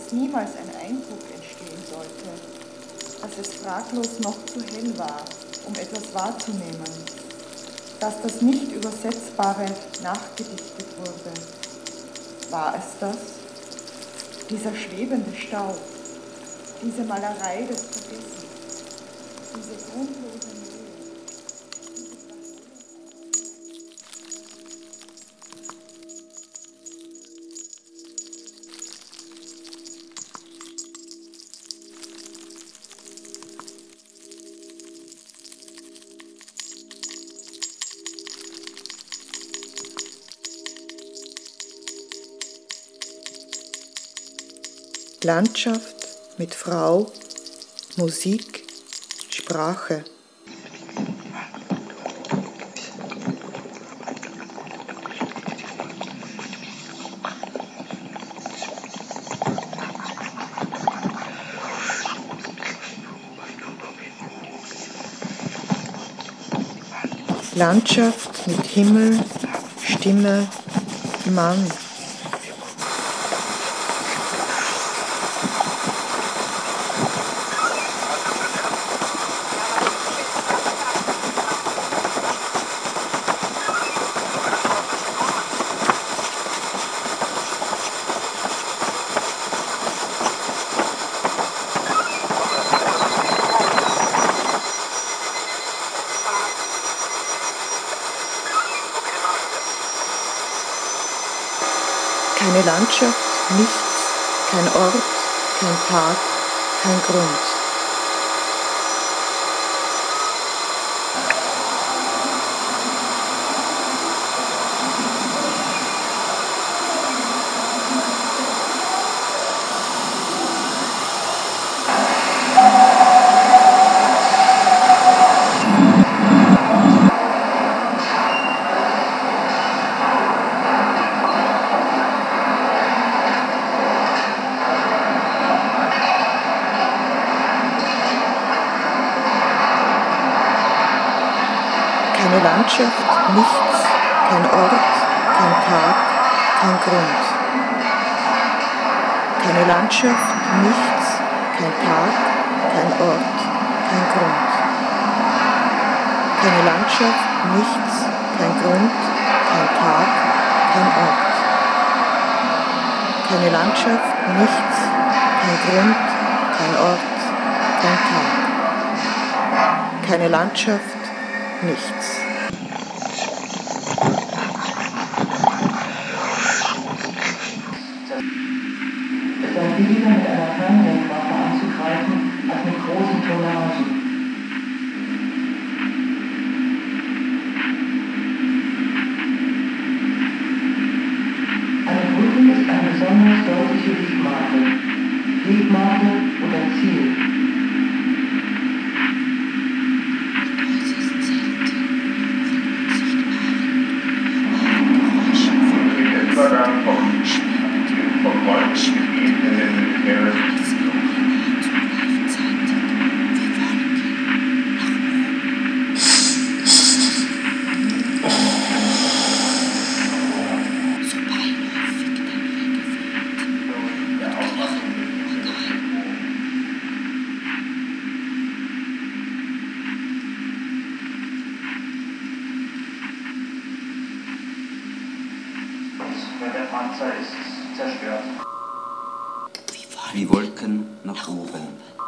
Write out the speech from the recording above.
dass niemals ein Eindruck entstehen sollte, dass es fraglos noch zu hell war, um etwas wahrzunehmen, dass das nicht Übersetzbare nachgedichtet wurde. War es das? Dieser schwebende Staub, diese Malerei des Vergessens, diese grundlose Nähe. Landschaft mit Frau, Musik, Sprache. Landschaft mit Himmel, Stimme, Mann. Keine Landschaft, nichts, kein Ort, kein Tag, kein Grund. Keine Landschaft, nichts, kein Ort, kein Tag, kein Grund. Keine Landschaft, nichts, kein Tag, kein Ort, kein Grund. Keine Landschaft, nichts, kein Grund, kein Tag, kein Ort. Keine Landschaft, nichts, kein Grund, kein Ort, kein Tag. Keine Landschaft, nichts. Es sei billiger, mit einer Fernsehenwaffe anzugreifen, als mit großen Tonnagen. Eine Brücke ist eine besonders deutliche Wegmarke. Wegmarke oder Ziel. Vom Wolkengebiet in den Meeres. Weil der Panzer ist zerstört. Wie Wolken nach oben.